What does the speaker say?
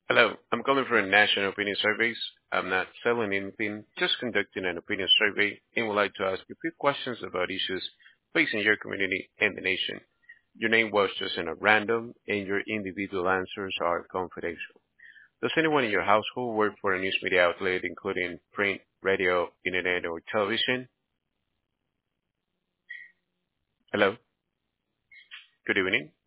Hello, I'm calling for a national opinion surveys. I'm not selling anything, just conducting an opinion survey and would like to ask a few questions about issues facing your community and the nation. Your name was chosen at random and your individual answers are confidential. Does anyone in your household work for a news media outlet including print, radio, internet, or television? Hello, good evening.